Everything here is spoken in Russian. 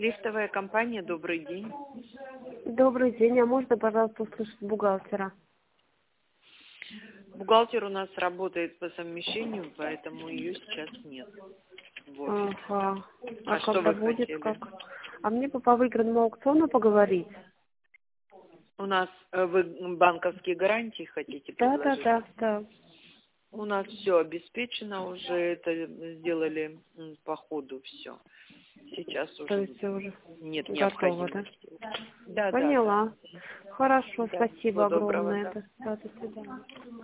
Лифтовая компания, добрый день. Добрый день, а можно, пожалуйста, услышать бухгалтера? Бухгалтер у нас работает по совмещению, поэтому ее сейчас нет в офисе. Ага. А Что когда вы будет, хотели? как? А мне по выигранному аукциону поговорить? У нас вы банковские гарантии хотите предложить? Да. У нас все обеспечено уже, это сделали по ходу все. Сейчас То уже есть всё уже нет готово, да? необходимости. Да. Поняла. Хорошо, Да, всего спасибо доброго, огромное. да. Да, до свидания.